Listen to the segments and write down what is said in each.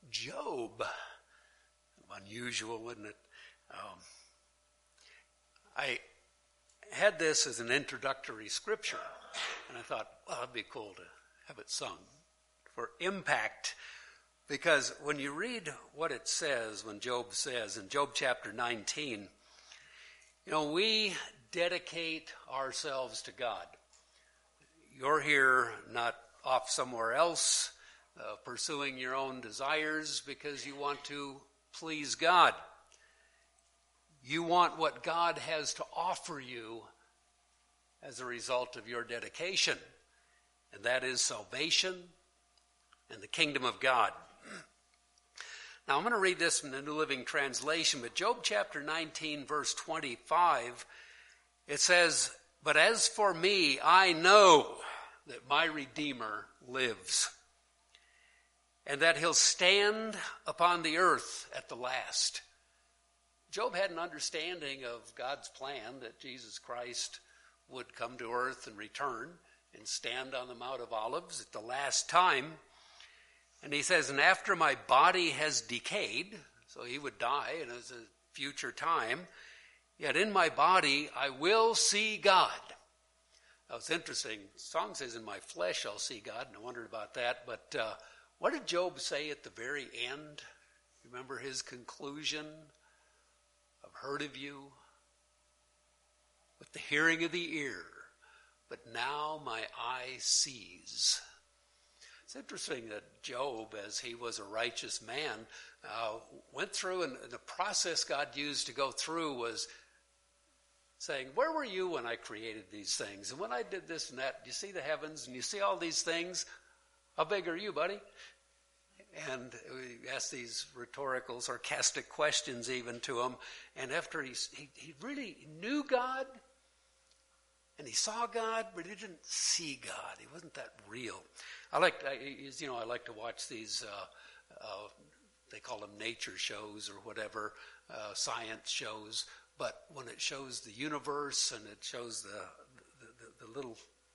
Job. Unusual, isn't it? I had this as an introductory scripture, and I thought, well, it'd be cool to have it sung for impact, because when you read what it says, when Job says in Job chapter 19, we dedicate ourselves to God. You're here not off somewhere else, pursuing your own desires because you want to please God. You want what God has to offer you as a result of your dedication, and that is salvation and the kingdom of God. Now, I'm going to read this from the New Living Translation, but Job chapter 19, verse 25, it says, "But as for me, I know that my Redeemer lives, and that he'll stand upon the earth at the last." Job had an understanding of God's plan that Jesus Christ would come to earth and return and stand on the Mount of Olives at the last time. And he says, and after my body has decayed, so he would die and it's a future time, yet in my body I will see God. Now it's interesting. The song says, in my flesh I'll see God, and I wondered about that. But what did Job say at the very end? Remember his conclusion? I've heard of you with the hearing of the ear, but now my eye sees. It's interesting that Job, as he was a righteous man, went through, and the process God used to go through was saying, where were you when I created these things? And when I did this and that, you see the heavens and you see all these things? How big are you, buddy? And we asked these rhetorical, sarcastic questions even to him. And after he really knew God, and he saw God, but he didn't see God. He wasn't that real. I like to watch these, they call them nature shows or whatever, science shows. But when it shows the universe and it shows the little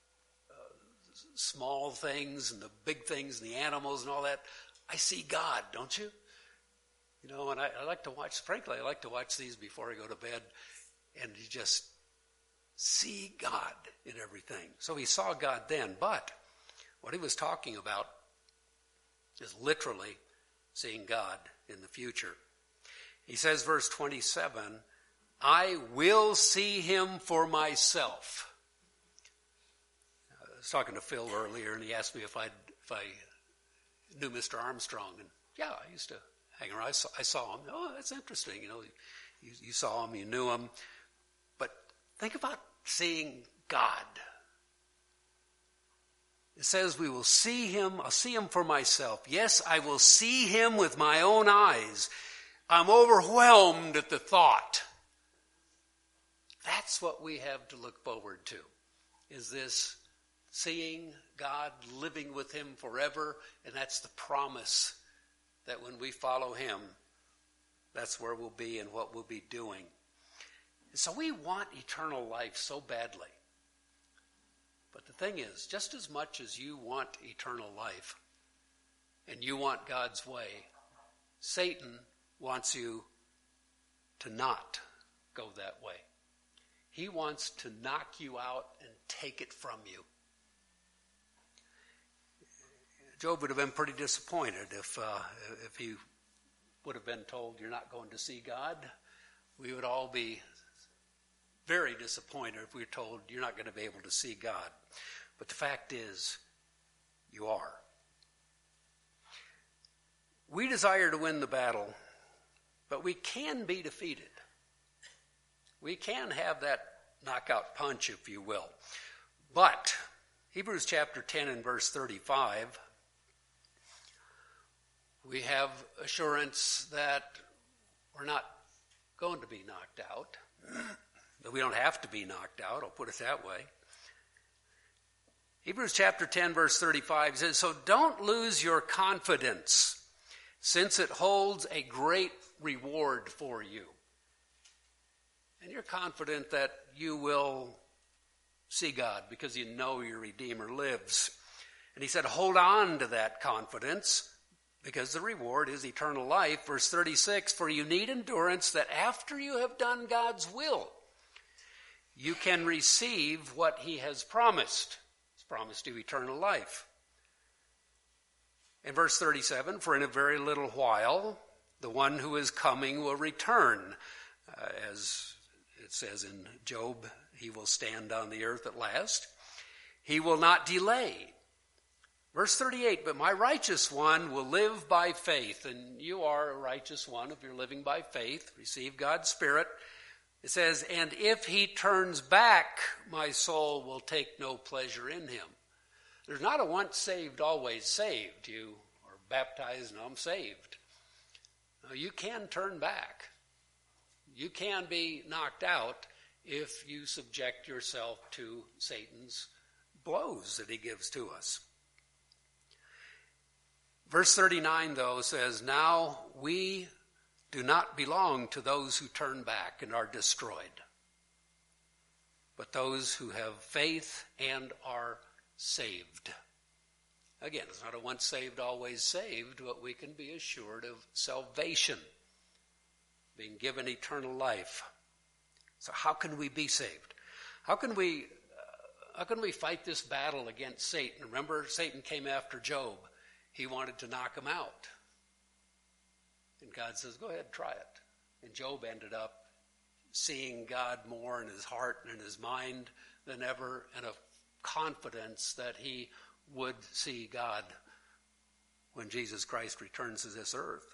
small things and the big things and the animals and all that, I see God, don't you? And I like to watch, frankly, I like to watch these before I go to bed, and you just see God in everything. So he saw God then, but what he was talking about is literally seeing God in the future. He says, verse 27, I will see him for myself. I was talking to Phil earlier, and he asked me if I knew Mr. Armstrong, and yeah, I used to hang around. I saw him. Oh, that's interesting. You saw him, you knew him. But think about seeing God. It says we will see him. I'll see him for myself. Yes, I will see him with my own eyes. I'm overwhelmed at the thought. That's what we have to look forward to, is this seeing God, living with him forever, and that's the promise that when we follow him, that's where we'll be and what we'll be doing. And so we want eternal life so badly. But the thing is, just as much as you want eternal life and you want God's way, Satan wants you to not go that way. He wants to knock you out and take it from you. Job would have been pretty disappointed if he would have been told you're not going to see God. We would all be very disappointed if we were told you're not going to be able to see God. But the fact is, you are. We desire to win the battle, but we can be defeated. We can have that knockout punch, if you will. But Hebrews chapter 10 and verse 35, we have assurance that we're not going to be knocked out. But we don't have to be knocked out, I'll put it that way. Hebrews chapter 10 verse 35 says, so don't lose your confidence, since it holds a great reward for you. And you're confident that you will see God because you know your Redeemer lives. And he said, hold on to that confidence. because the reward is eternal life. Verse 36, for you need endurance that after you have done God's will, you can receive what he has promised. He's promised you eternal life. In verse 37, for in a very little while, the one who is coming will return. As it says in Job, he will stand on the earth at last. He will not delay. Verse 38, but my righteous one will live by faith. And you are a righteous one if you're living by faith. Receive God's Spirit. It says, and if he turns back, my soul will take no pleasure in him. There's not a once saved, always saved. You are baptized and I'm saved. No, you can turn back. You can be knocked out if you subject yourself to Satan's blows that he gives to us. Verse 39, though, says, now we do not belong to those who turn back and are destroyed, but those who have faith and are saved. Again, it's not a once saved, always saved, but we can be assured of salvation, being given eternal life. So how can we be saved? How can we fight this battle against Satan? Remember, Satan came after Job. He wanted to knock him out. And God says, go ahead, try it. And Job ended up seeing God more in his heart and in his mind than ever, and a confidence that he would see God when Jesus Christ returns to this earth.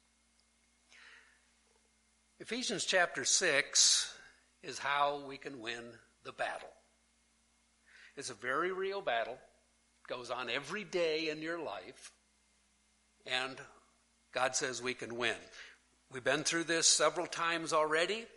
Ephesians chapter 6 is how we can win the battle. It's a very real battle. It goes on every day in your life. And God says we can win. We've been through this several times already.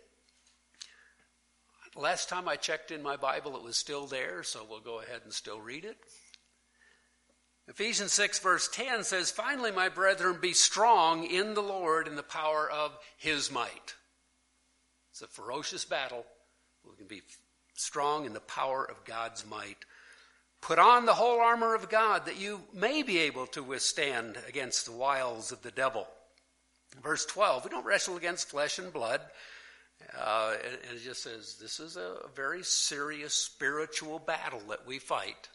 Last time I checked in my Bible, it was still there, so we'll go ahead and still read it. Ephesians 6 verse 10 says, finally, my brethren, be strong in the Lord in the power of his might. It's a ferocious battle. We can be strong in the power of God's might. Put on the whole armor of God that you may be able to withstand against the wiles of the devil. Verse 12, we don't wrestle against flesh and blood. And it just says this is a very serious spiritual battle that we fight.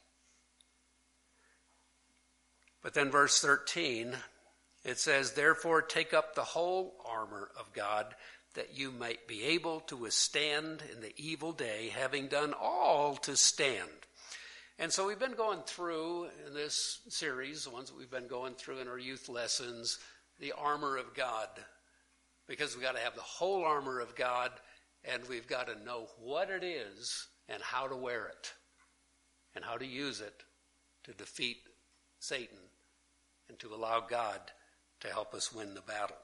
But then verse 13, it says, therefore take up the whole armor of God that you might be able to withstand in the evil day, having done all to stand. And so we've been going through in this series, the ones that we've been going through in our youth lessons, the armor of God. Because we've got to have the whole armor of God, and we've got to know what it is and how to wear it and how to use it to defeat Satan and to allow God to help us win the battle.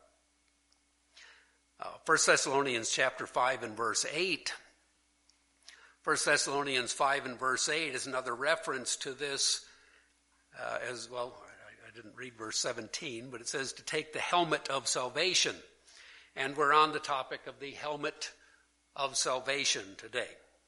1 Thessalonians chapter 5 and verse 8. 1 Thessalonians 5 and verse 8 is another reference to this as well. I didn't read verse 17, but it says to take the helmet of salvation. And we're on the topic of the helmet of salvation today.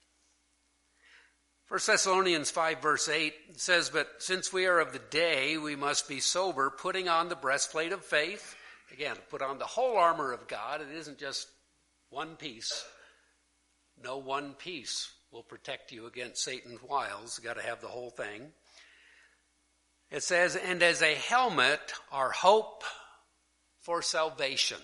1 Thessalonians 5 verse 8 says, but since we are of the day, we must be sober, putting on the breastplate of faith. Again, put on the whole armor of God. It isn't just one piece. No one piece will protect you against Satan's wiles. You've got to have the whole thing. It says, and as a helmet, our hope for salvation.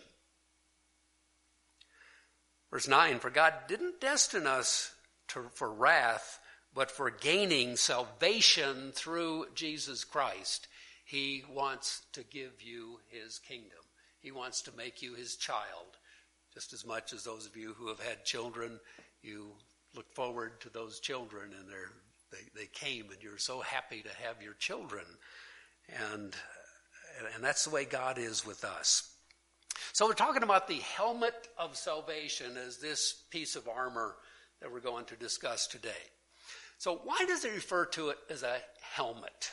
Verse 9, for God didn't destine us for wrath, but for gaining salvation through Jesus Christ. He wants to give you his kingdom. He wants to make you his child. Just as much as those of you who have had children, you look forward to those children, and they came, and you're so happy to have your children. And that's the way God is with us. So we're talking about the helmet of salvation as this piece of armor that we're going to discuss today. So why does it refer to it as a helmet?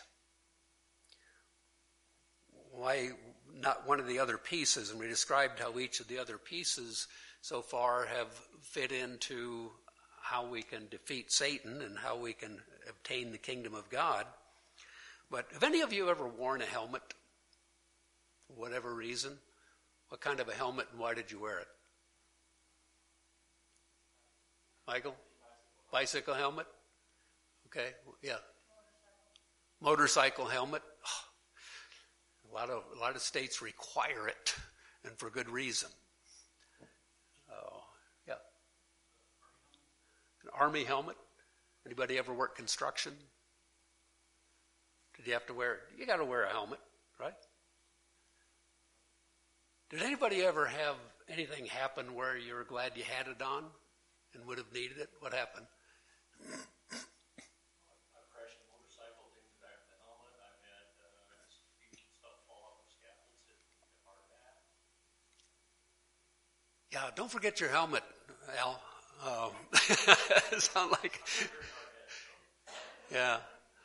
Why not one of the other pieces? And we described how each of the other pieces so far have fit into how we can defeat Satan and how we can obtain the kingdom of God. But have any of you ever worn a helmet? for whatever reason? What kind of a helmet and why did you wear it? Michael? Bicycle helmet? Okay, yeah. Motorcycle helmet? Oh, a lot of states require it, and for good reason. Oh, yeah. An Army helmet? Anybody ever work construction? Did you have to wear? You got to wear a helmet, right? Did anybody ever have anything happen where you were glad you had it on and would have needed it? What happened? I've crashed a motorcycle, things the back of the helmet. I've had speech and stuff fall off of scaffolds, hit hard at. Yeah, don't forget your helmet, Al. Sound like, yeah.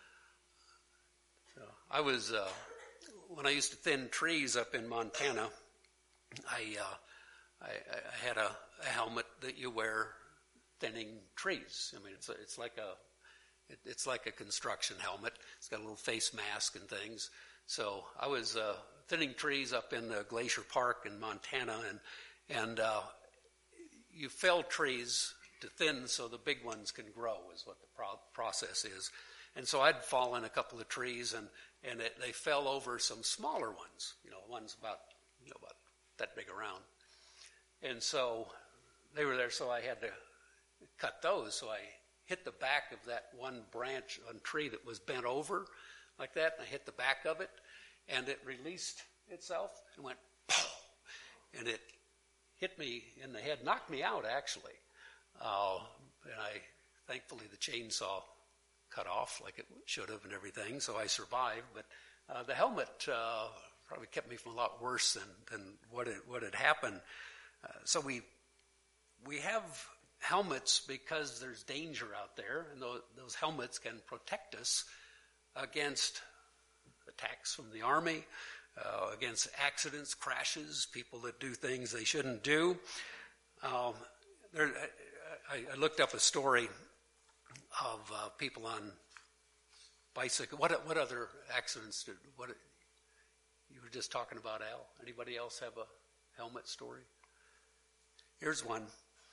So I was when I used to thin trees up in Montana. I had a helmet that you wear thinning trees. I mean, it's like a construction helmet. It's got a little face mask and things. So I was thinning trees up in the Glacier Park in Montana, and you fell trees to thin so the big ones can grow is what the process is. And so I'd fallen a couple of trees, and they fell over some smaller ones, ones about that big around. And so they were there, so I had to cut those. So I hit the back of that one tree that was bent over like that, and I hit the back of it, and it released itself and went, pow, and it hit me in the head, knocked me out actually. And thankfully the chainsaw cut off like it should have and everything, so I survived. But the helmet probably kept me from a lot worse than what had happened. So we have helmets because there's danger out there, and those helmets can protect us against attacks from the Army, against accidents, crashes, people that do things they shouldn't do. I looked up a story of people on bicycle. What other accidents you were just talking about, Al? Anybody else have a helmet story? Here's one.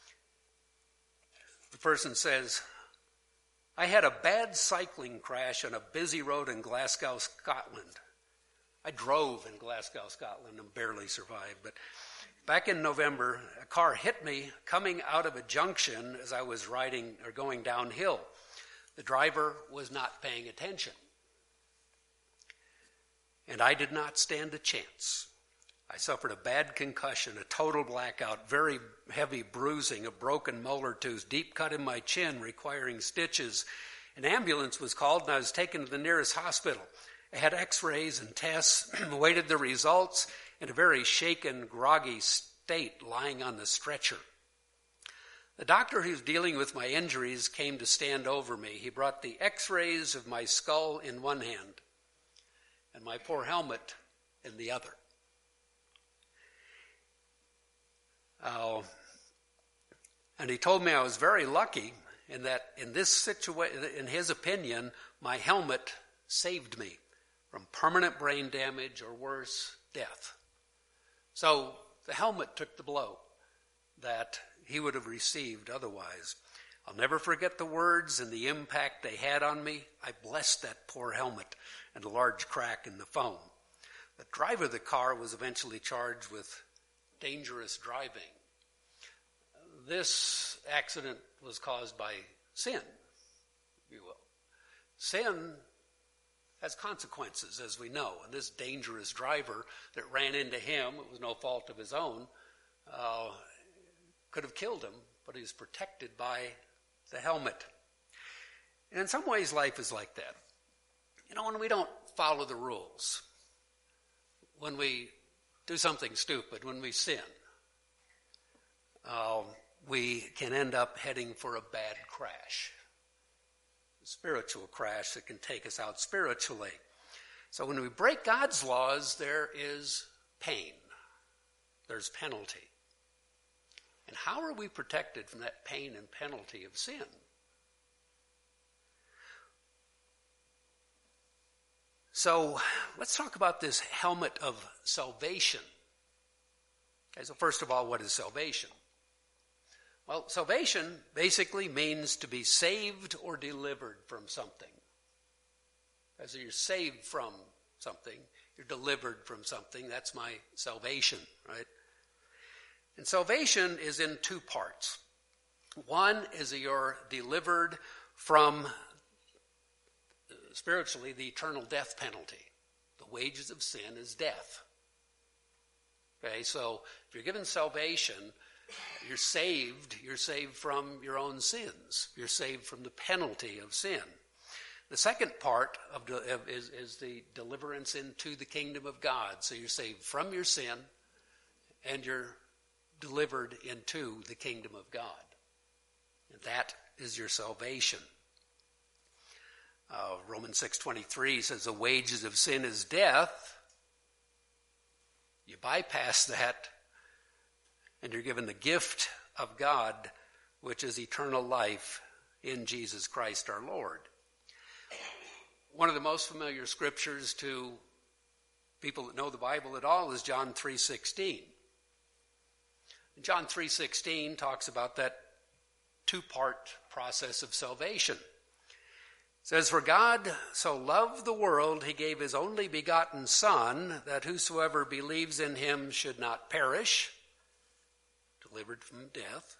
The person says, I had a bad cycling crash on a busy road in Glasgow, Scotland. I drove in Glasgow, Scotland, and barely survived. But back in November, a car hit me coming out of a junction as I was going downhill. The driver was not paying attention. And I did not stand a chance. I suffered a bad concussion, a total blackout, very heavy bruising, a broken molar tooth, deep cut in my chin requiring stitches. An ambulance was called and I was taken to the nearest hospital. I had x-rays and tests, awaited the results, in a very shaken, groggy state, lying on the stretcher. The doctor who's dealing with my injuries came to stand over me. He brought the x-rays of my skull in one hand and my poor helmet in the other. And he told me I was very lucky in that in this situation, in his opinion, my helmet saved me from permanent brain damage or worse, death. So the helmet took the blow that he would have received otherwise. I'll never forget the words and the impact they had on me. I blessed that poor helmet and a large crack in the foam. The driver of the car was eventually charged with dangerous driving. This accident was caused by sin, if you will. Sin has consequences, as we know. And this dangerous driver that ran into him, it was no fault of his own, could have killed him, but he was protected by the helmet. And in some ways, life is like that. When we don't follow the rules, when we do something stupid, when we sin, we can end up heading for a bad crash, a spiritual crash that can take us out spiritually. So when we break God's laws, there is pain. There's penalty. And how are we protected from that pain and penalty of sin? So let's talk about this helmet of salvation. Okay, so first of all, what is salvation? Well, salvation basically means to be saved or delivered from something. As you're saved from something, you're delivered from something. That's my salvation, right? And salvation is in two parts. One is you're delivered from, spiritually, the eternal death penalty. The wages of sin is death. Okay, so if you're given salvation, you're saved from your own sins. You're saved from the penalty of sin. The second part is the deliverance into the kingdom of God. So you're saved from your sin and you're delivered into the kingdom of God. And that is your salvation. Romans 6:23 says the wages of sin is death. You bypass that and you're given the gift of God, which is eternal life in Jesus Christ our Lord. One of the most familiar scriptures to people that know the Bible at all is John 3:16. John 3:16 talks about that two-part process of salvation. It says, "For God so loved the world, he gave his only begotten Son, that whosoever believes in him should not perish," delivered from death,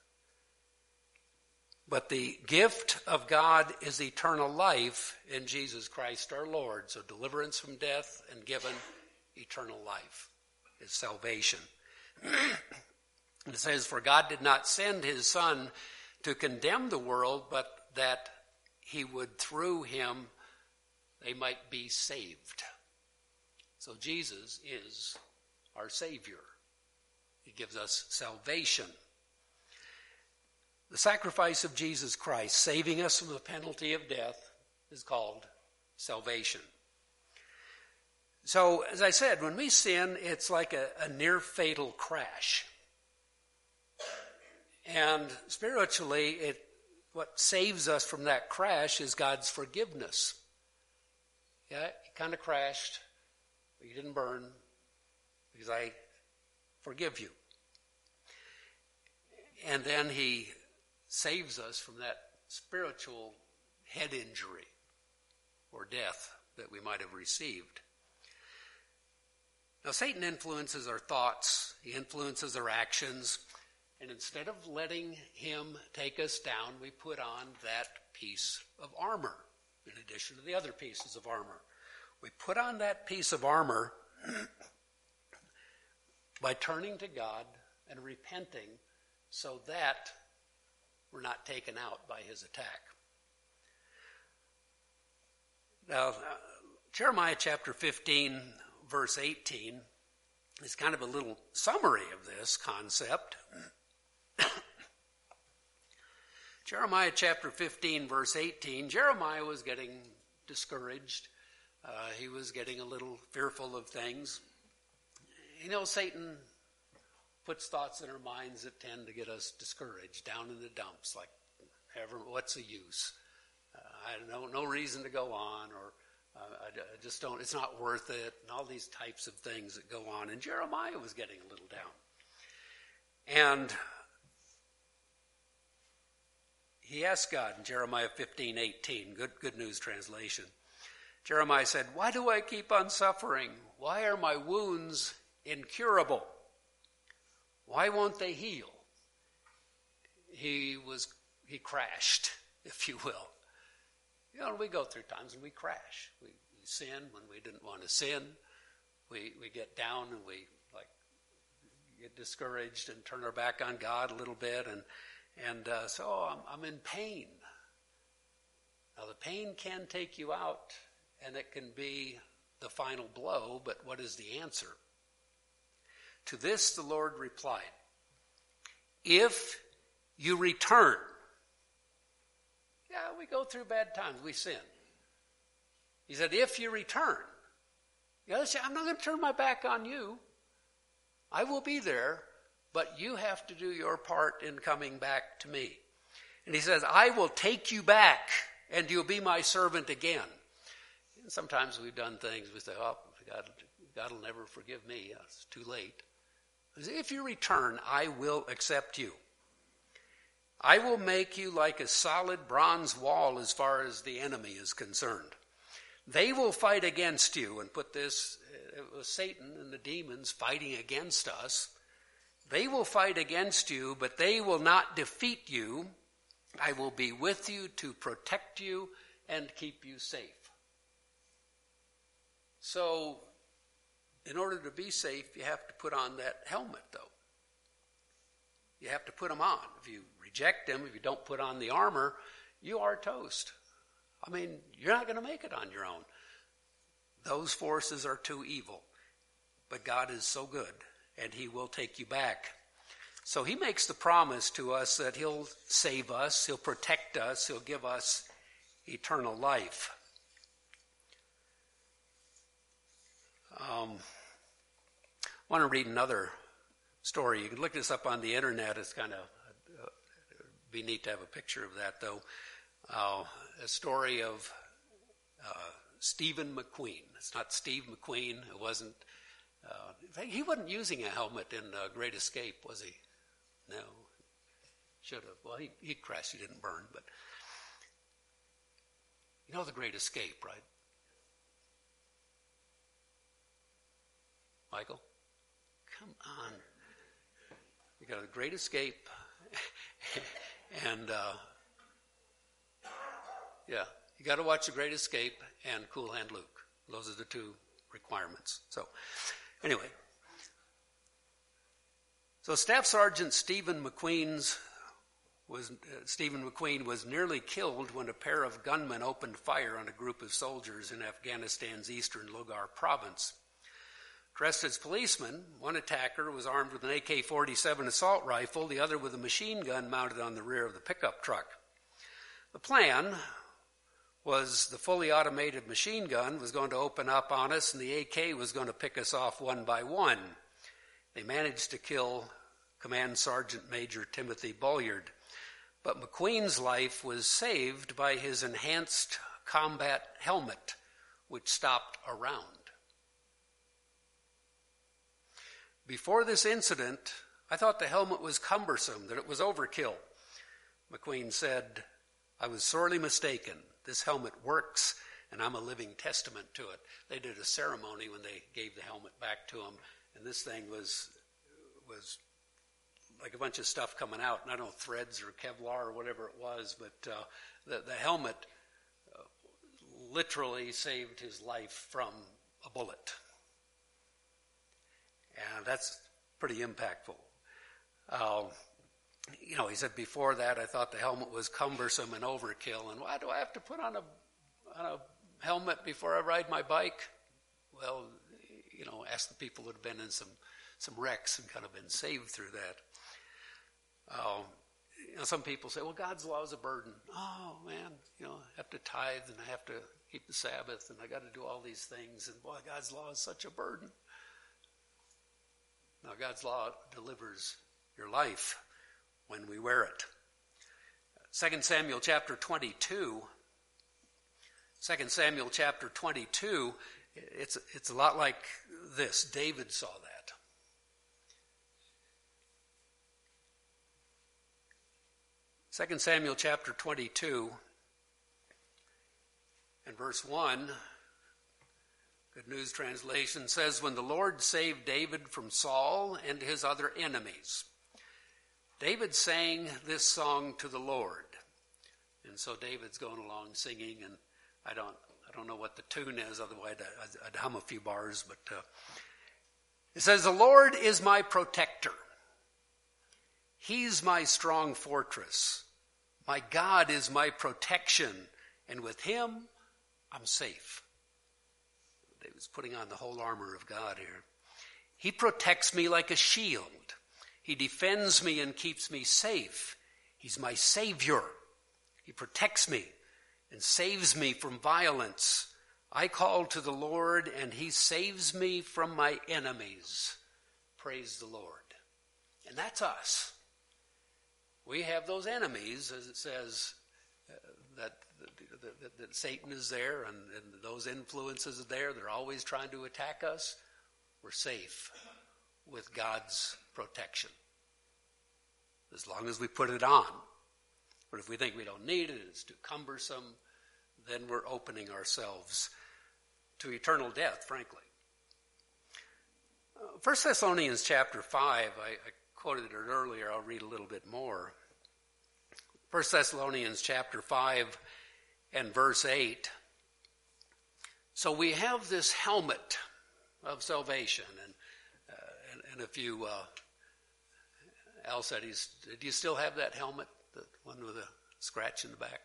"but the gift of God is eternal life in Jesus Christ our Lord." So deliverance from death and given eternal life is salvation. And it says, "For God did not send his Son to condemn the world, but that he would through him they might be saved." So Jesus is our Savior. He gives us salvation. The sacrifice of Jesus Christ, saving us from the penalty of death, is called salvation. So, as I said, when we sin, it's like a near-fatal crash. And spiritually, what saves us from that crash is God's forgiveness. Yeah, you kind of crashed, but you didn't burn, because I forgive you. And then he saves us from that spiritual head injury or death that we might have received. Now, Satan influences our thoughts. He influences our actions. And instead of letting him take us down, we put on that piece of armor in addition to the other pieces of armor. We put on that piece of armor by turning to God and repenting so that we're not taken out by his attack. Now, Jeremiah chapter 15, verse 18 is kind of a little summary of this concept. Jeremiah chapter 15, verse 18, Jeremiah was getting discouraged. He was getting a little fearful of things. You know, Satan puts thoughts in our minds that tend to get us discouraged, down in the dumps, like, what's the use? I don't know, no reason to go on, or I just don't, it's not worth it, and all these types of things that go on. And Jeremiah was getting a little down. And he asked God in Jeremiah 15:18, Good News Translation. Jeremiah said, "Why do I keep on suffering? Why are my wounds incurable? Why won't they heal?" He crashed, if you will. You know, we go through times when we crash. We sin when we didn't want to sin. We get down and we get discouraged and turn our back on God a little bit, and so I'm in pain. Now the pain can take you out, and it can be the final blow, but what is the answer? To this the Lord replied, "If you return." Yeah, we go through bad times, we sin. He said, "If you return." I'm not going to turn my back on you. I will be there, but you have to do your part in coming back to me. And he says, "I will take you back, and you'll be my servant again." Sometimes we've done things, we say, oh, God will never forgive me. It's too late. If you return, I will accept you. I will make you like a solid bronze wall as far as the enemy is concerned. They will fight against you, and put this, it was Satan and the demons fighting against us. They will fight against you, but they will not defeat you. I will be with you to protect you and keep you safe. So, in order to be safe, you have to put on that helmet, though. You have to put them on. If you reject them, if you don't put on the armor, you are toast. I mean, you're not going to make it on your own. Those forces are too evil. But God is so good, and he will take you back. So he makes the promise to us that he'll save us, he'll protect us, he'll give us eternal life. I want to read another story. You can look this up on the internet. It's kind of be neat to have a picture of that, though. A story of Stephen McQueen. It's not Steve McQueen. It wasn't. He wasn't using a helmet in Great Escape, was he? No. Should have. Well, he crashed. He didn't burn, but you know the Great Escape, right? Michael? Come on. You got The Great Escape and you got to watch The Great Escape and Cool Hand Luke. Those are the two requirements. So anyway, so Staff Sergeant Stephen McQueen was nearly killed when a pair of gunmen opened fire on a group of soldiers in Afghanistan's eastern Logar province. Dressed as policemen, one attacker was armed with an AK-47 assault rifle, the other with a machine gun mounted on the rear of the pickup truck. The plan was the fully automated machine gun was going to open up on us, and the AK was going to pick us off one by one. They managed to kill Command Sergeant Major Timothy Bolliard, but McQueen's life was saved by his enhanced combat helmet, which stopped a round. Before this incident, I thought the helmet was cumbersome, that it was overkill. McQueen said, I was sorely mistaken. This helmet works, and I'm a living testament to it. They did a ceremony when they gave the helmet back to him, and this thing was like a bunch of stuff coming out. And I don't know, threads or Kevlar or whatever it was, but the helmet literally saved his life from a bullet. And that's pretty impactful. He said before that, I thought the helmet was cumbersome and overkill. And why do I have to put on a helmet before I ride my bike? Well, ask the people who have been in some wrecks and kind of been saved through that. Some people say, well, God's law is a burden. Oh, man, I have to tithe and I have to keep the Sabbath and I got to do all these things. And boy, God's law is such a burden. Now, God's law delivers your life when we wear it. 2 Samuel chapter 22. 2 Samuel chapter 22, it's a lot like this. David saw that. Second Samuel chapter 22 and verse 1, Good News Translation says, when the Lord saved David from Saul and his other enemies, David sang this song to the Lord. And so David's going along singing, and I don't know what the tune is, otherwise I'd hum a few bars, but it says, the Lord is my protector. He's my strong fortress. My God is my protection, and with him I'm safe. David's putting on the whole armor of God here. He protects me like a shield. He defends me and keeps me safe. He's my Savior. He protects me and saves me from violence. I call to the Lord, and he saves me from my enemies. Praise the Lord. And that's us. We have those enemies, as it says, that that Satan is there and those influences are there. They're always trying to attack us. We're safe with God's protection as long as we put it on. But if we think we don't need it, it's too cumbersome, then we're opening ourselves to eternal death, frankly. 1 Thessalonians chapter 5, I quoted it earlier. I'll read a little bit more. 1 Thessalonians chapter 5 and verse 8. So we have this helmet of salvation. And if you, Al said, do you still have that helmet? The one with a scratch in the back?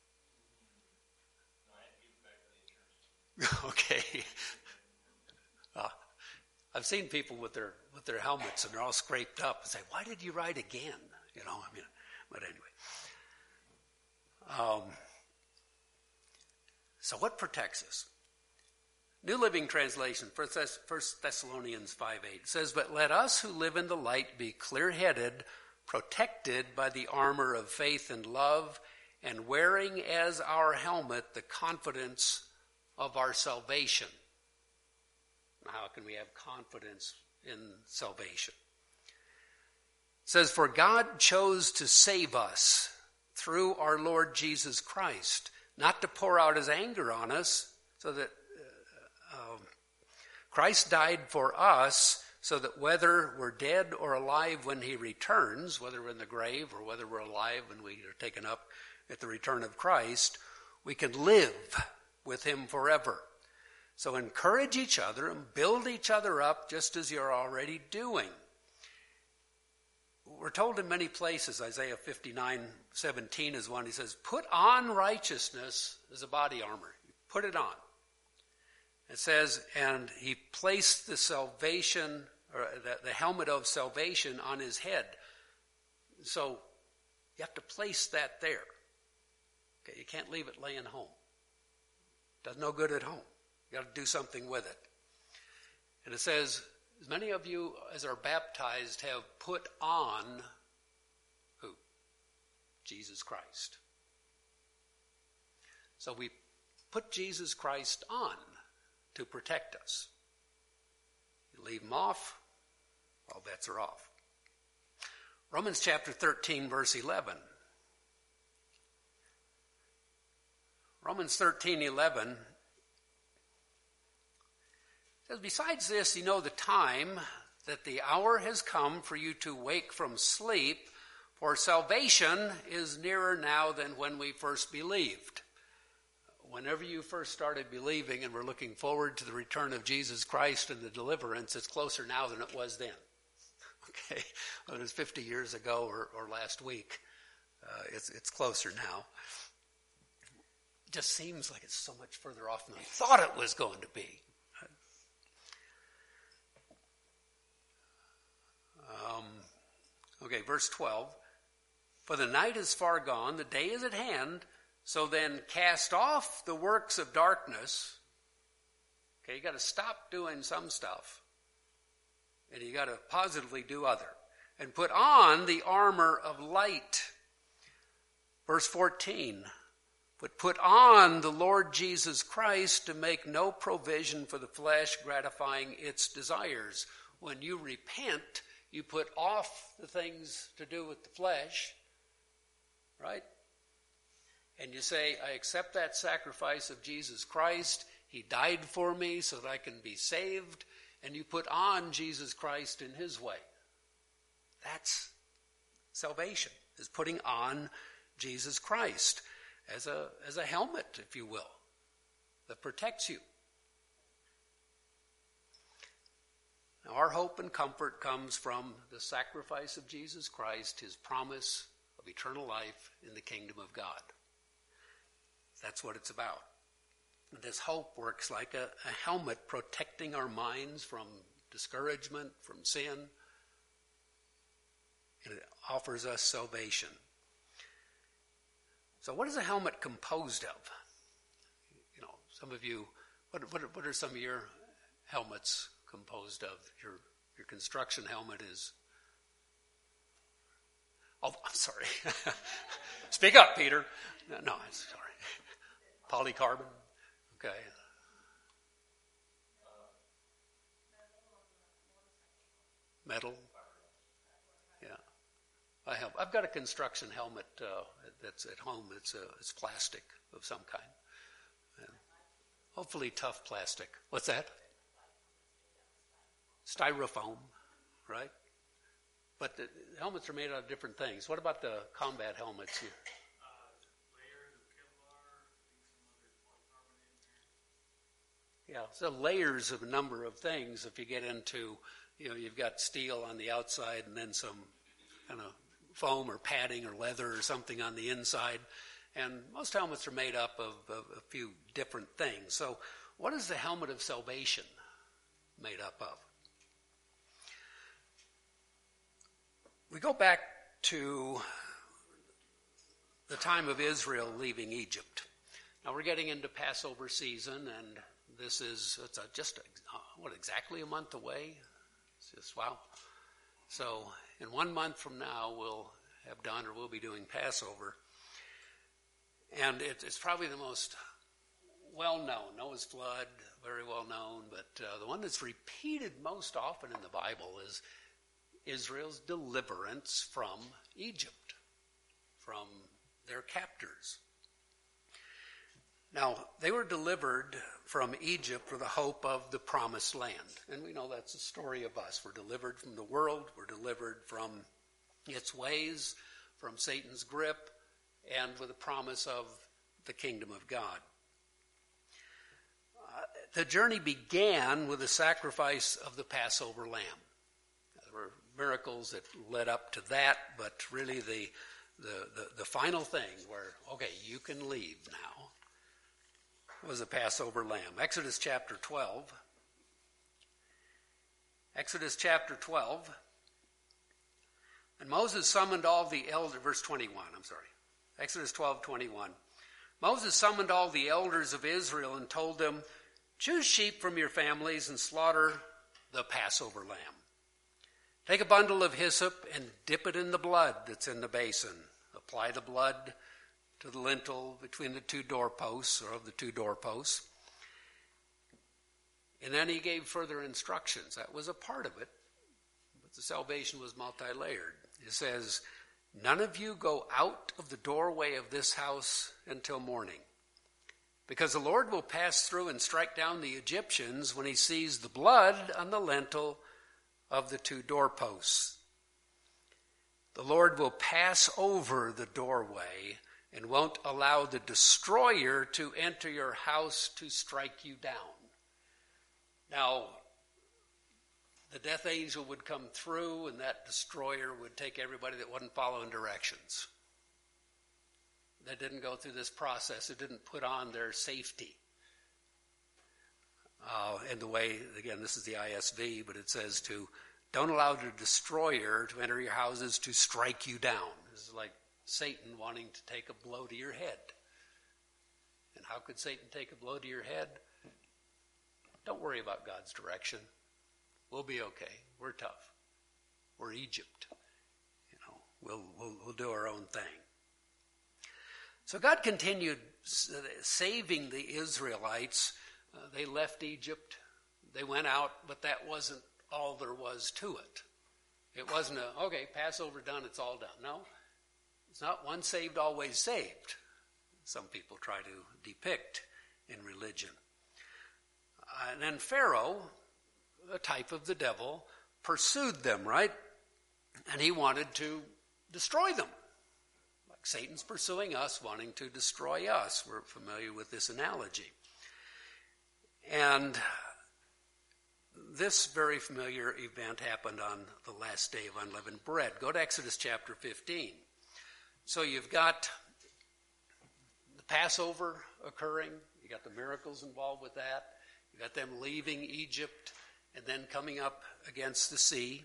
Okay. I've seen people with their helmets and they're all scraped up and say, "Why did you ride again?" But anyway. So what protects us? New Living Translation, 1 Thessalonians 5:8 says, "But let us who live in the light be clear-headed, protected by the armor of faith and love, and wearing as our helmet the confidence of our salvation." How can we have confidence in salvation? It says, "For God chose to save us through our Lord Jesus Christ, not to pour out his anger on us, so that Christ died for us, so that whether we're dead or alive when he returns, whether we're in the grave or whether we're alive when we are taken up at the return of Christ, we can live with him forever. So encourage each other and build each other up just as you're already doing." We're told in many places, Isaiah 59:17 is one, he says, "Put on righteousness as a body armor." Put it on. It says, and he placed the salvation, or the helmet of salvation on his head. So you have to place that there. Okay, you can't leave it laying home. Does no good at home. You got to do something with it. And it says, as many of you as are baptized have put on who? Jesus Christ. So we put Jesus Christ on to protect us. You leave him off, all bets are off. Romans chapter 13, verse 11. Romans 13:11 says, "Besides this, you know the time, that the hour has come for you to wake from sleep, for salvation is nearer now than when we first believed." Whenever you first started believing and were looking forward to the return of Jesus Christ and the deliverance, it's closer now than it was then. Okay, whether it was 50 years ago or last week, it's closer now. It just seems like it's so much further off than I thought it was going to be. Okay, verse 12. "For the night is far gone, the day is at hand. So then cast off the works of darkness." Okay, you got to stop doing some stuff. And you got to positively do other. "And put on the armor of light." Verse 14. "But put on the Lord Jesus Christ, to make no provision for the flesh gratifying its desires." When you repent, you put off the things to do with the flesh, right? And you say, "I accept that sacrifice of Jesus Christ. He died for me so that I can be saved." And you put on Jesus Christ in his way. That's salvation, is putting on Jesus Christ as a helmet, if you will, that protects you. Now, our hope and comfort comes from the sacrifice of Jesus Christ, his promise of eternal life in the kingdom of God. That's what it's about. And this hope works like a helmet, protecting our minds from discouragement, from sin. And it offers us salvation. So what is a helmet composed of? You know, some of you, what are some of your helmets composed of? Your construction helmet is Oh, I'm sorry. Speak up, Peter. No, I'm sorry. Polycarbon. Okay. Metal. Yeah. I've got a construction helmet that's at home. It's plastic of some kind. Yeah. Hopefully tough plastic. What's that? Styrofoam, right? But the helmets are made out of different things. What about the combat helmets? Yeah, so layers of a number of things. If you get into, you've got steel on the outside and then some kind of foam or padding or leather or something on the inside. And most helmets are made up of a few different things. So what is the helmet of salvation made up of? We go back to the time of Israel leaving Egypt. Now we're getting into Passover season, and exactly a month away? It's just, wow. So in 1 month from now, we'll be doing Passover. And it's probably the most well-known. Noah's flood, very well known, but the one that's repeated most often in the Bible is Israel's deliverance from Egypt, from their captors. Now, they were delivered from Egypt for the hope of the promised land. And we know that's the story of us. We're delivered from the world. We're delivered from its ways, from Satan's grip, and with the promise of the kingdom of God. The journey began with the sacrifice of the Passover lamb. There were miracles that led up to that, but really the final thing where, okay, you can leave now, was the Passover lamb. Exodus chapter 12. Exodus chapter 12. And Moses summoned all the elders, verse 21, I'm sorry. Exodus 12:21. Moses summoned all the elders of Israel and told them, choose sheep from your families and slaughter the Passover lamb. Take a bundle of hyssop and dip it in the blood that's in the basin. Apply the blood to the lintel between the two doorposts, or of the two doorposts. And then he gave further instructions. That was a part of it, but the salvation was multi-layered. It says, none of you go out of the doorway of this house until morning, because the Lord will pass through and strike down the Egyptians when he sees the blood on the lintel of the two doorposts. The Lord will pass over the doorway and won't allow the destroyer to enter your house to strike you down. Now, the death angel would come through, and that destroyer would take everybody that wasn't following directions. That didn't go through this process. It didn't put on their safety. And the way, again, this is the ISV, but it says don't allow the destroyer to enter your houses to strike you down. This is like Satan wanting to take a blow to your head. And how could Satan take a blow to your head? Don't worry about God's direction. We'll be okay. We're tough. We're Egypt. We'll do our own thing. So God continued saving the Israelites. They left Egypt. They went out, but that wasn't all there was to it. It wasn't Passover done, it's all done. No, it's not once saved, always saved. Some people try to depict in religion. And then Pharaoh, a type of the devil, pursued them, right? And he wanted to destroy them. Like Satan's pursuing us, wanting to destroy us. We're familiar with this analogy. And this very familiar event happened on the last day of unleavened bread. Go to Exodus chapter 15. So you've got the Passover occurring. You got the miracles involved with that. You got them leaving Egypt and then coming up against the sea.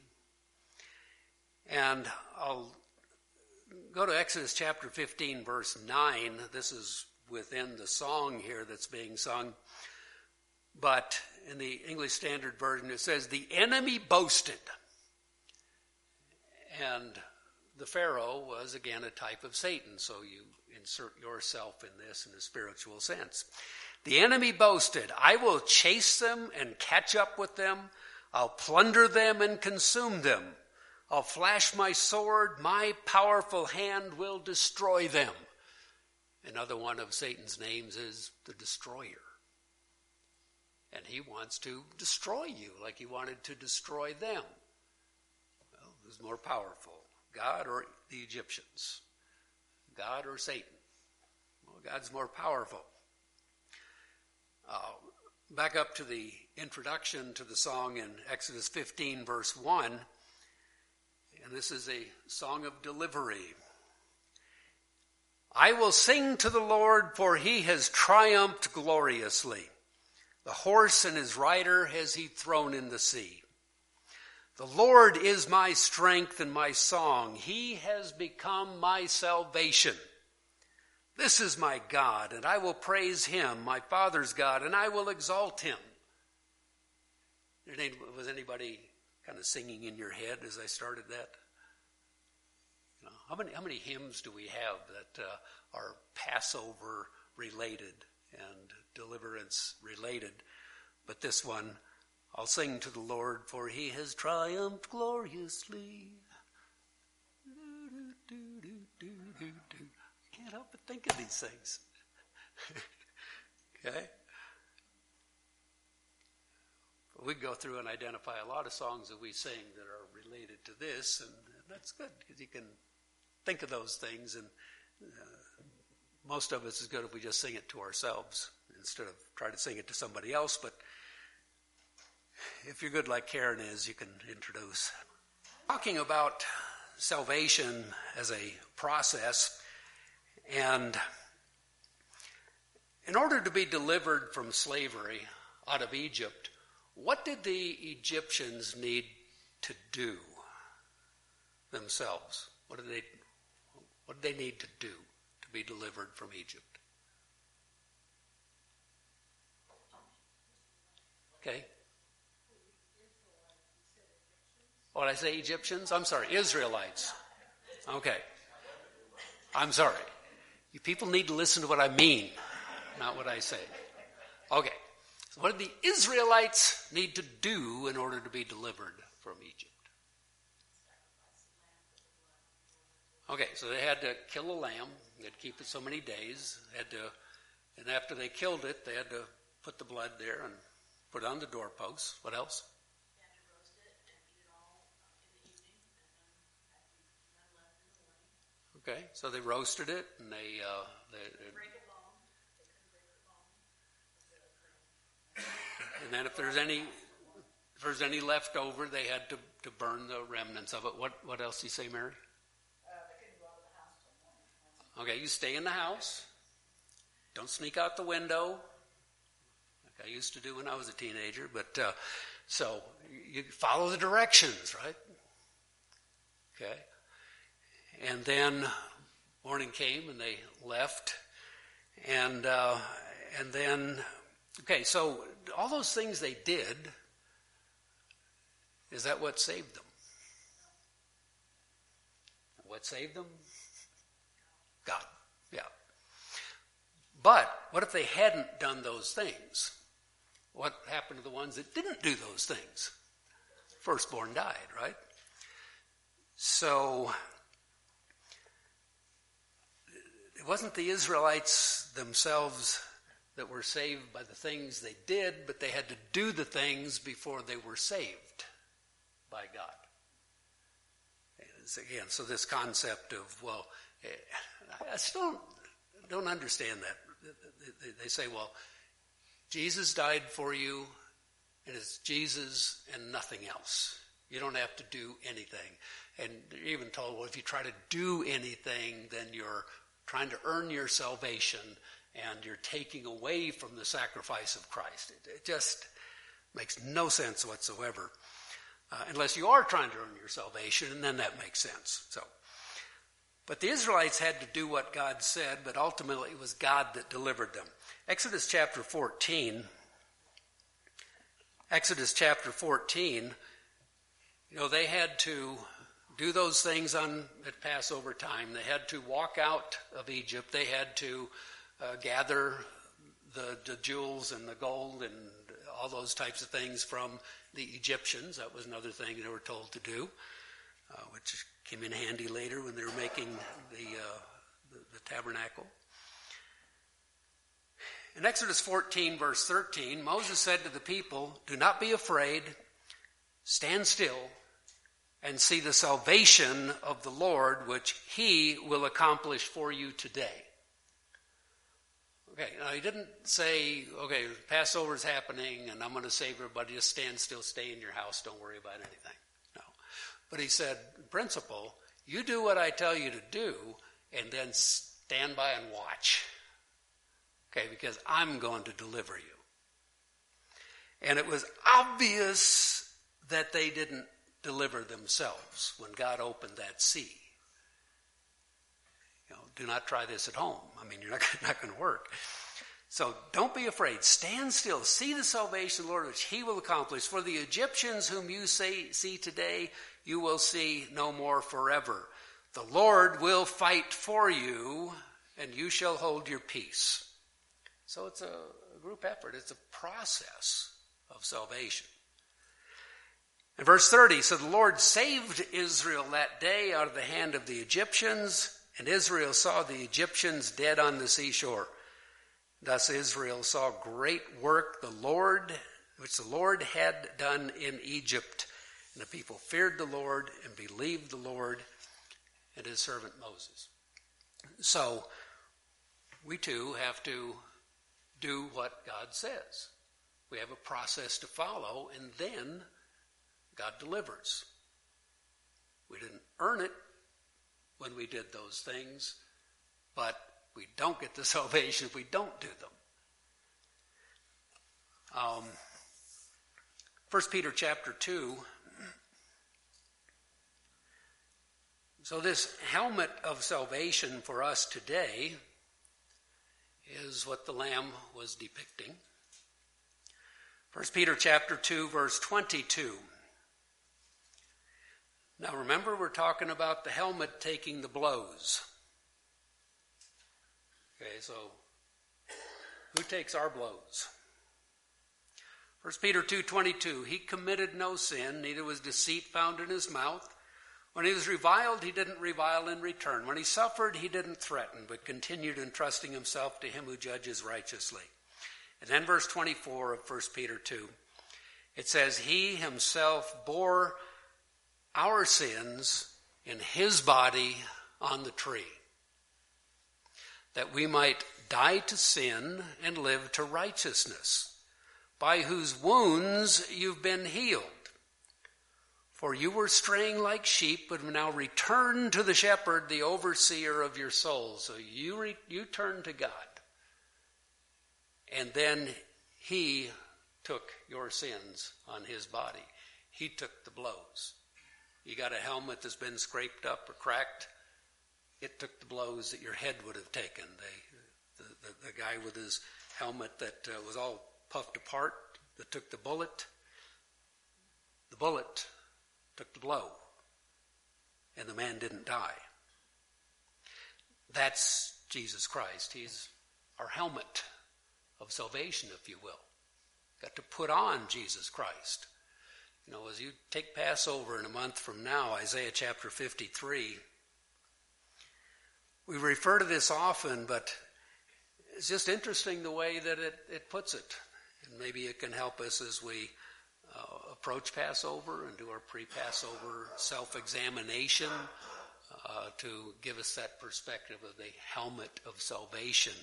And I'll go to Exodus chapter 15, verse 9. This is within the song here that's being sung. But in the English Standard Version, it says, the enemy boasted. And the Pharaoh was, again, a type of Satan, so you insert yourself in this in a spiritual sense. The enemy boasted, I will chase them and catch up with them. I'll plunder them and consume them. I'll flash my sword. My powerful hand will destroy them. Another one of Satan's names is the destroyer. And he wants to destroy you like he wanted to destroy them. Well, who's more powerful, God or the Egyptians? God or Satan? Well, God's more powerful. Back up to the introduction to the song in Exodus 15, verse 1. And this is a song of delivery. I will sing to the Lord, for he has triumphed gloriously. The horse and his rider has he thrown in the sea. The Lord is my strength and my song. He has become my salvation. This is my God, and I will praise him, my Father's God, and I will exalt him. Was anybody kind of singing in your head as I started that? You know, how many hymns do we have that are Passover related and deliverance related? But this one, I'll sing to the Lord, for he has triumphed gloriously. Can't help but think of these things. Okay? We go through and identify a lot of songs that we sing that are related to this, and that's good because you can think of those things, and most of us is good if we just sing it to ourselves instead of try to sing it to somebody else. But if you're good like Karen is, you can introduce. Talking about salvation as a process, and in order to be delivered from slavery out of Egypt, what did the Egyptians need to do themselves? What did they need to do to be delivered from Egypt? Okay. What did I say, Egyptians? I'm sorry, Israelites. Okay. I'm sorry. You people need to listen to what I mean, not what I say. Okay. So what did the Israelites need to do in order to be delivered from Egypt? Okay, so they had to kill a lamb. They had to keep it so many days. And after they killed it, they had to put the blood there and put it on the doorposts. What else? They had to roast it and eat it all in the evening, and then left in the morning. Okay, so they roasted it, and they Break it long. They couldn't break it long. and then if there's any left over, they had to burn the remnants of it. What else do you say, Mary? They couldn't go out of the house till morning. Okay, you stay in the house. Don't sneak out the window, like I used to do when I was a teenager. But so you follow the directions, right? Okay, and then morning came and they left, and then okay, so all those things they did. Is that what saved them? What saved them? God. Yeah. But what if they hadn't done those things? What happened to the ones that didn't do those things? Firstborn died, right? So it wasn't the Israelites themselves that were saved by the things they did, but they had to do the things before they were saved by God. And again, so this concept of, well, I still don't understand that. They say, well, Jesus died for you, and it's Jesus and nothing else. You don't have to do anything. And you're even told, well, if you try to do anything, then you're trying to earn your salvation, and you're taking away from the sacrifice of Christ. It just makes no sense whatsoever. Unless you are trying to earn your salvation, and then that makes sense. But the Israelites had to do what God said, but ultimately it was God that delivered them. Exodus chapter 14, they had to do those things at Passover time. They had to walk out of Egypt. They had to gather the jewels and the gold and all those types of things from the Egyptians. That was another thing they were told to do, which came in handy later when they were making the tabernacle. In Exodus 14, verse 13, Moses said to the people, "Do not be afraid, stand still, and see the salvation of the Lord, which he will accomplish for you today." Okay, now he didn't say, okay, Passover's happening, and I'm going to save everybody. Just stand still, stay in your house, don't worry about anything. No. But he said, in principle, you do what I tell you to do, and then stand by and watch. Okay, because I'm going to deliver you. And it was obvious that they didn't deliver themselves when God opened that sea. Do not try this at home. I mean, you're not going to work. So don't be afraid. Stand still. See the salvation of the Lord, which he will accomplish. For the Egyptians whom you see today, you will see no more forever. The Lord will fight for you, and you shall hold your peace. So it's a group effort. It's a process of salvation. In verse 30, so the Lord saved Israel that day out of the hand of the Egyptians, and Israel saw the Egyptians dead on the seashore. Thus Israel saw great work which the Lord had done in Egypt. And the people feared the Lord and believed the Lord and his servant Moses. So we too have to do what God says. We have a process to follow, and then God delivers. We didn't earn it when we did those things, but we don't get the salvation if we don't do them. 1 Peter chapter 2. So this helmet of salvation for us today is what the Lamb was depicting. 1 Peter chapter 2, verse 22. Now remember, we're talking about the helmet taking the blows. Okay, so who takes our blows? 1 Peter 2:22, he committed no sin, neither was deceit found in his mouth. When he was reviled, he didn't revile in return. When he suffered, he didn't threaten, but continued entrusting himself to him who judges righteously. And then verse 24 of 1 Peter 2, it says, he himself bore our sins in his body on the tree, that we might die to sin and live to righteousness, by whose wounds you've been healed. For you were straying like sheep, but have now returned to the shepherd, the overseer of your souls. So you turn to God. And then he took your sins on his body. He took the blows. You got a helmet that's been scraped up or cracked. It took the blows that your head would have taken. The guy with his helmet that was all puffed apart, that took the bullet took the blow, and the man didn't die. That's Jesus Christ. He's our helmet of salvation, if you will. Got to put on Jesus Christ. You know, as you take Passover in a month from now, Isaiah chapter 53, we refer to this often, but it's just interesting the way that it puts it. And maybe it can help us as we approach Passover and do our pre-Passover self-examination to give us that perspective of the helmet of salvation.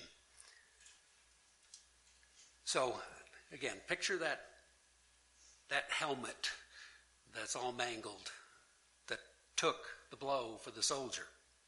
So, again, picture that helmet that's all mangled, that took the blow for the soldier.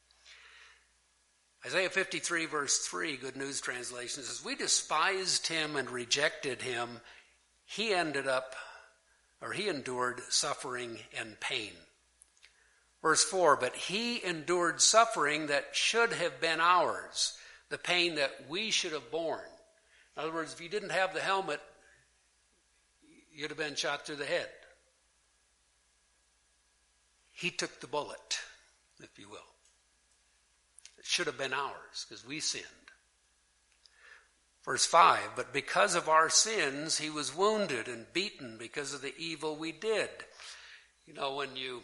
Isaiah 53 verse 3, Good News Translation, says, we despised him and rejected him. He endured suffering and pain. Verse 4, but he endured suffering that should have been ours, the pain that we should have borne. In other words, if you didn't have the helmet, you'd have been shot through the head. He took the bullet, if you will. It should have been ours because we sinned. Verse 5, but because of our sins, he was wounded and beaten because of the evil we did. You know, when you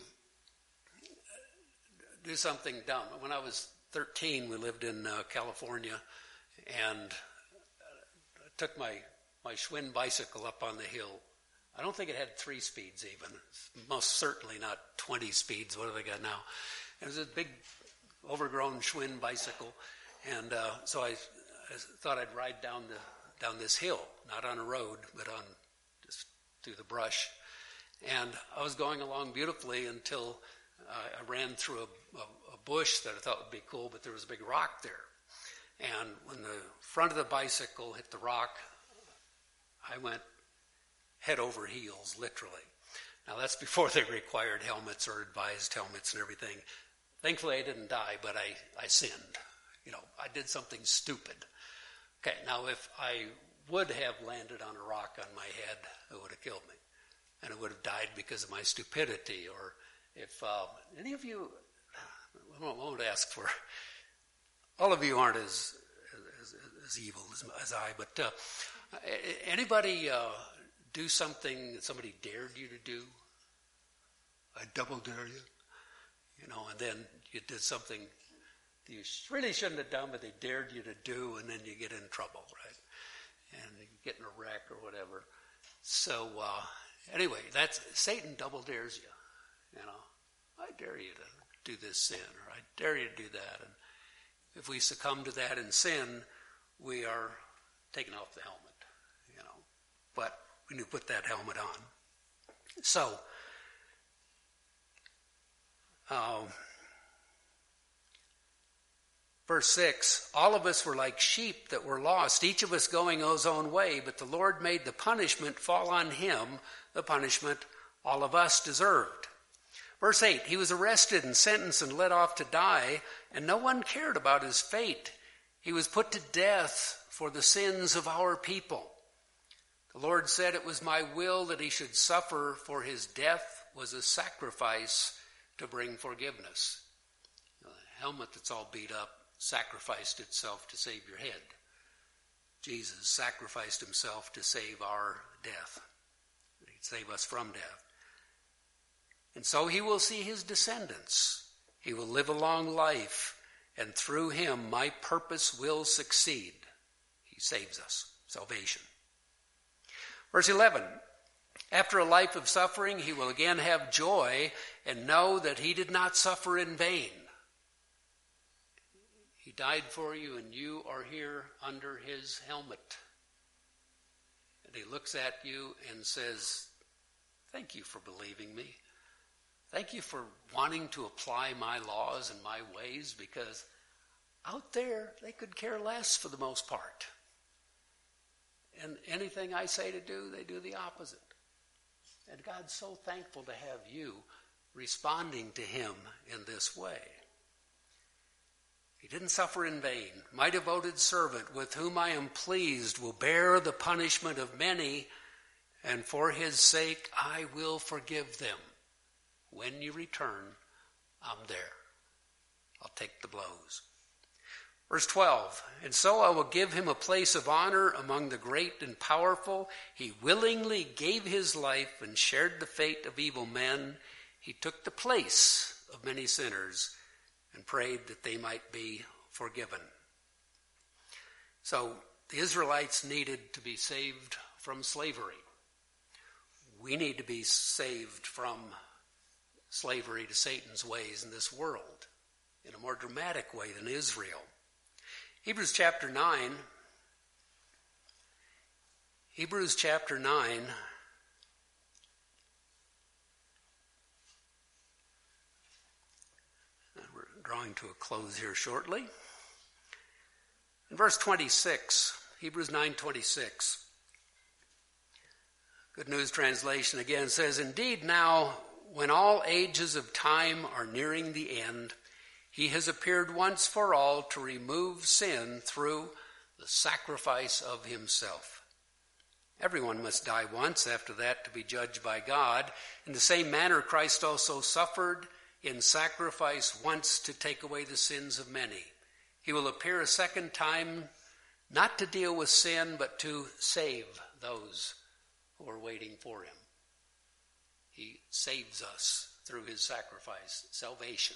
do something dumb. When I was 13, we lived in California, and I took my Schwinn bicycle up on the hill. I don't think it had 3 speeds even. It's most certainly not 20 speeds. What do they got now? It was a big, overgrown Schwinn bicycle, and so I thought I'd ride down this hill, not on a road, but on just through the brush. And I was going along beautifully until I ran through a bush that I thought would be cool, but there was a big rock there. And when the front of the bicycle hit the rock, I went head over heels, literally. Now, that's before they required helmets or advised helmets and everything. Thankfully, I didn't die, but I sinned. You know, I did something stupid. Okay, now if I would have landed on a rock on my head, it would have killed me. And I would have died because of my stupidity. Or if any of you, I won't ask for, all of you aren't as evil as I, but anybody do something that somebody dared you to do? I double dare you. You know, and then you did something you really shouldn't have done, but they dared you to do, and then you get in trouble, right? And you get in a wreck or whatever. So anyway, that's Satan double dares you. You know, I dare you to do this sin, or I dare you to do that. And if we succumb to that in sin, we are taking off the helmet. You know, but we need to put that helmet on. So. Verse 6, all of us were like sheep that were lost, each of us going his own way, but the Lord made the punishment fall on him, the punishment all of us deserved. Verse 8, he was arrested and sentenced and led off to die, and no one cared about his fate. He was put to death for the sins of our people. The Lord said it was my will that he should suffer, for his death was a sacrifice to bring forgiveness. The helmet that's all beat up sacrificed itself to save your head. Jesus sacrificed himself to save our death. He'd save us from death. And so he will see his descendants. He will live a long life, and through him my purpose will succeed. He saves us. Salvation. Verse 11. After a life of suffering, he will again have joy and know that he did not suffer in vain. He died for you, and you are here under his helmet. And he looks at you and says, thank you for believing me. Thank you for wanting to apply my laws and my ways, because out there they could care less for the most part. And anything I say to do, they do the opposite. And God's so thankful to have you responding to him in this way. He didn't suffer in vain. My devoted servant, with whom I am pleased, will bear the punishment of many, and for his sake I will forgive them. When you return, I'm there. I'll take the blows. Verse 12, and so I will give him a place of honor among the great and powerful. He willingly gave his life and shared the fate of evil men. He took the place of many sinners and prayed that they might be forgiven. So the Israelites needed to be saved from slavery. We need to be saved from slavery to Satan's ways in this world in a more dramatic way than Israel. Hebrews chapter 9. Hebrews chapter 9. We're drawing to a close here shortly. In verse 26, Hebrews 9:26. Good News Translation again says, indeed now, when all ages of time are nearing the end, he has appeared once for all to remove sin through the sacrifice of himself. Everyone must die once, after that to be judged by God. In the same manner, Christ also suffered in sacrifice once to take away the sins of many. He will appear a second time, not to deal with sin, but to save those who are waiting for him. He saves us through his sacrifice, salvation.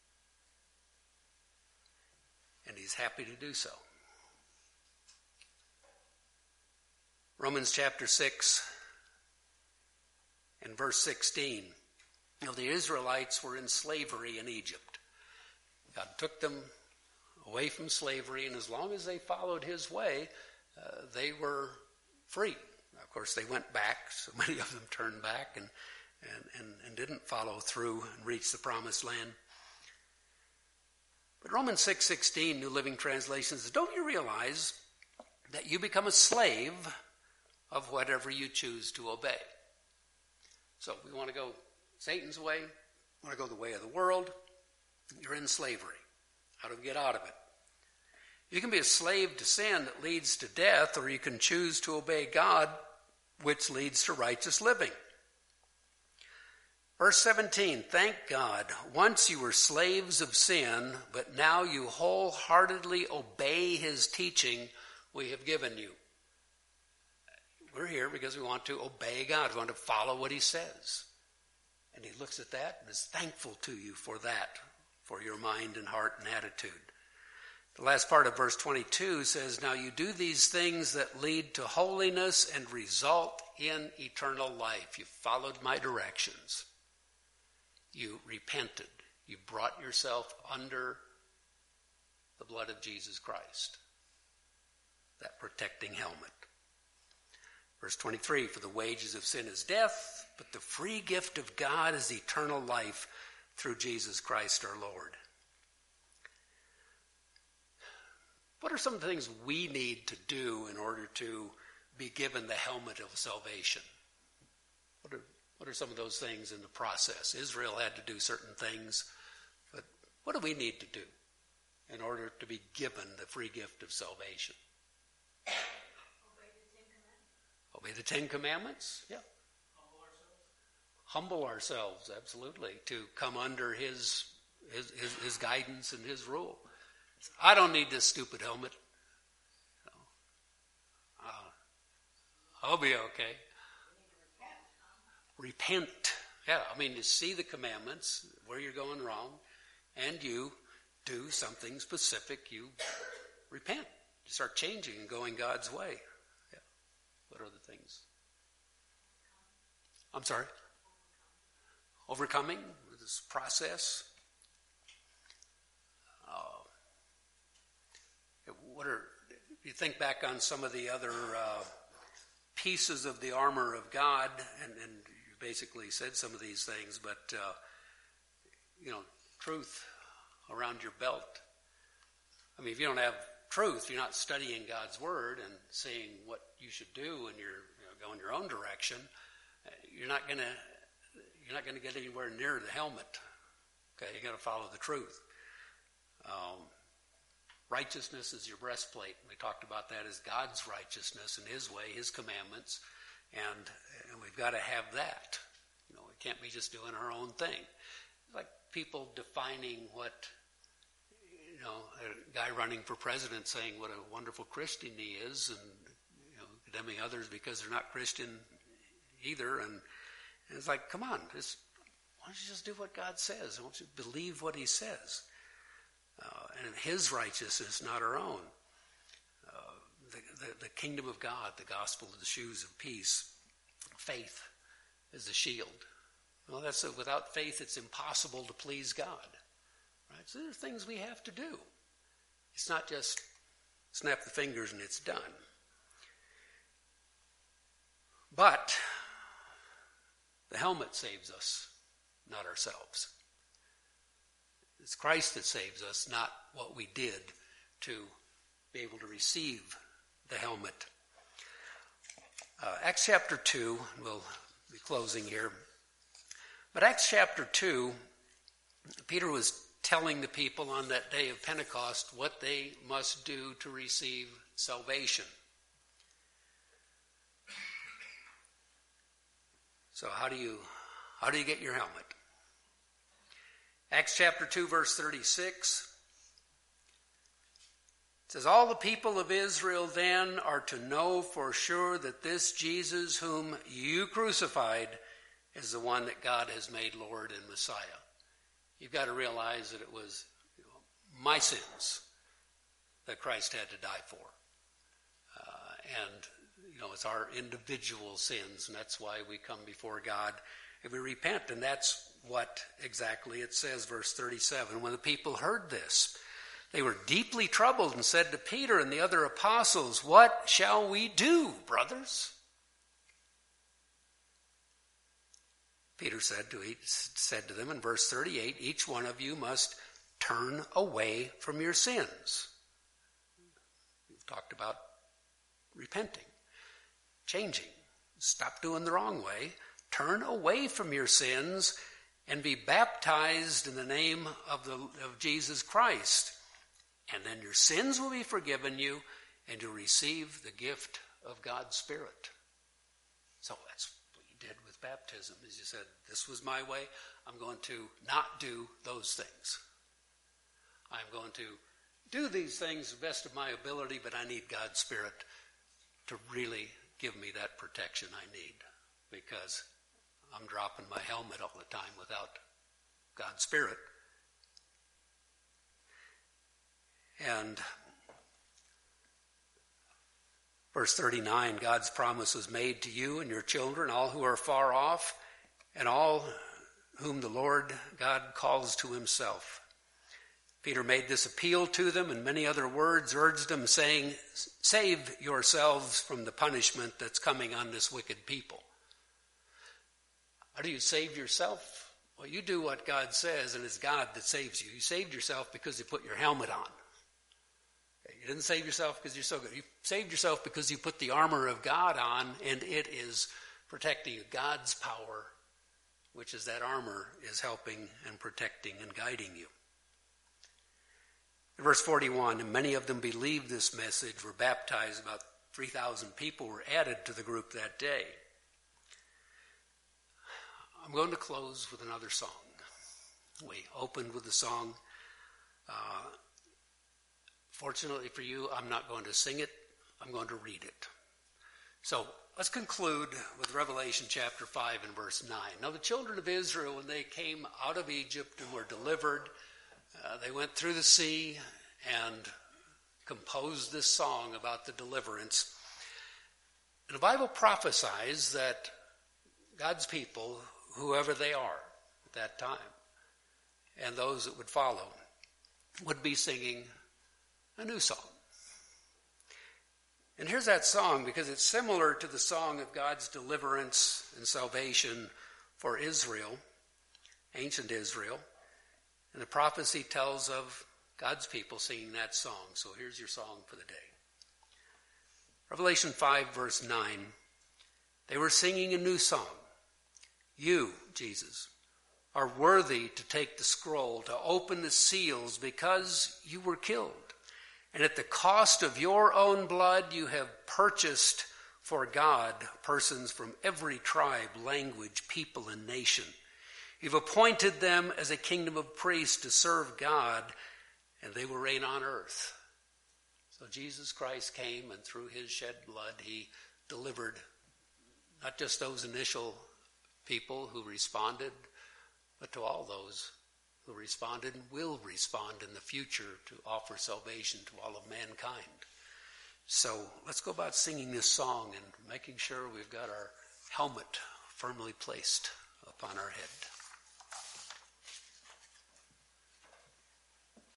And he's happy to do so. Romans chapter 6 and verse 16. The Israelites were in slavery in Egypt. God took them away from slavery, and as long as they followed his way, they were free. Of course, they went back. So many of them turned back and didn't follow through and reach the promised land. But Romans 6:16, New Living Translation says, don't you realize that you become a slave of whatever you choose to obey? So if we want to go Satan's way, want to go the way of the world, you're in slavery. How do we get out of it? You can be a slave to sin that leads to death, or you can choose to obey God, which leads to righteous living. Verse 17, thank God, once you were slaves of sin, but now you wholeheartedly obey his teaching we have given you. We're here because we want to obey God. We want to follow what he says. And he looks at that and is thankful to you for that, for your mind and heart and attitude. The last part of verse 22 says, now you do these things that lead to holiness and result in eternal life. You followed my directions. You repented. You brought yourself under the blood of Jesus Christ. That protecting helmet. Verse 23, for the wages of sin is death, but the free gift of God is eternal life through Jesus Christ our Lord. What are some of the things we need to do in order to be given the helmet of salvation? What are some of those things in the process? Israel had to do certain things, but what do we need to do in order to be given the free gift of salvation? Obey the Ten Commandments? Yeah. Humble ourselves, absolutely, to come under his guidance and his rule. I don't need this stupid helmet. I'll be okay. Repent. Yeah, I mean, you see the commandments, where you're going wrong, and you do something specific. You repent. You start changing and going God's way. Yeah. What are the things? I'm sorry? Overcoming this process. You think back on some of the other pieces of the armor of God, and you basically said some of these things, but truth around your belt. I mean, if you don't have truth, you're not studying God's word and seeing what you should do, and you're going your own direction. You're not going to get anywhere near the helmet. Okay, you got to follow the truth. Righteousness is your breastplate. We talked about that as God's righteousness and his way, his commandments, and we've got to have that. We can't be just doing our own thing. It's like people defining what, a guy running for president saying what a wonderful Christian he is, and condemning others because they're not Christian either. And it's like, come on, why don't you just do what God says? Why don't you believe what he says? And his righteousness, not our own. The kingdom of God, the gospel of the shoes of peace. Faith is the shield. Well, without faith, it's impossible to please God. Right? So there are things we have to do. It's not just snap the fingers and it's done. But the helmet saves us, not ourselves. It's Christ that saves us, not what we did to be able to receive the helmet. Acts chapter 2, we'll be closing here. But Acts chapter 2, Peter was telling the people on that day of Pentecost what they must do to receive salvation. So how do you get your helmet? Acts chapter 2, verse 36. It says, all the people of Israel then are to know for sure that this Jesus whom you crucified is the one that God has made Lord and Messiah. You've got to realize that it was my sins that Christ had to die for. It's our individual sins, and that's why we come before God and we repent. And that's what exactly it says, verse 37. When the people heard this, they were deeply troubled and said to Peter and the other apostles, what shall we do, brothers? Peter said to them in verse 38, each one of you must turn away from your sins. We've talked about repenting, changing, stop doing the wrong way, turn away from your sins and be baptized in the name of Jesus Christ. And then your sins will be forgiven you and you'll receive the gift of God's Spirit. So that's what you did with baptism, is you said, this was my way. I'm going to not do those things. I'm going to do these things to the best of my ability, but I need God's Spirit to really give me that protection I need, because I'm dropping my helmet all the time without God's Spirit. And verse 39, God's promise was made to you and your children, all who are far off, and all whom the Lord God calls to himself. Peter made this appeal to them, and many other words urged them, saying, save yourselves from the punishment that's coming on this wicked people. How do you save yourself? Well, you do what God says, and it's God that saves you. You saved yourself because you put your helmet on. You didn't save yourself because you're so good. You saved yourself because you put the armor of God on, and it is protecting you. God's power, which is that armor, is helping and protecting and guiding you. In verse 41, and many of them believed this message, were baptized. About 3,000 people were added to the group that day. I'm going to close with another song. We opened with the song. Fortunately for you, I'm not going to sing it. I'm going to read it. So let's conclude with Revelation chapter 5 and verse 9. Now the children of Israel, when they came out of Egypt and were delivered, they went through the sea and composed this song about the deliverance. And the Bible prophesies that God's people, whoever they are at that time, and those that would follow, would be singing a new song. And here's that song, because it's similar to the song of God's deliverance and salvation for Israel, ancient Israel. And the prophecy tells of God's people singing that song. So here's your song for the day. Revelation 5, verse 9. They were singing a new song. You, Jesus, are worthy to take the scroll, to open the seals, because you were killed. And at the cost of your own blood, you have purchased for God persons from every tribe, language, people, and nation. You've appointed them as a kingdom of priests to serve God, and they will reign on earth. So Jesus Christ came, and through his shed blood, he delivered not just those initial people who responded, but to all those who responded and will respond in the future to offer salvation to all of mankind. So let's go about singing this song and making sure we've got our helmet firmly placed upon our head.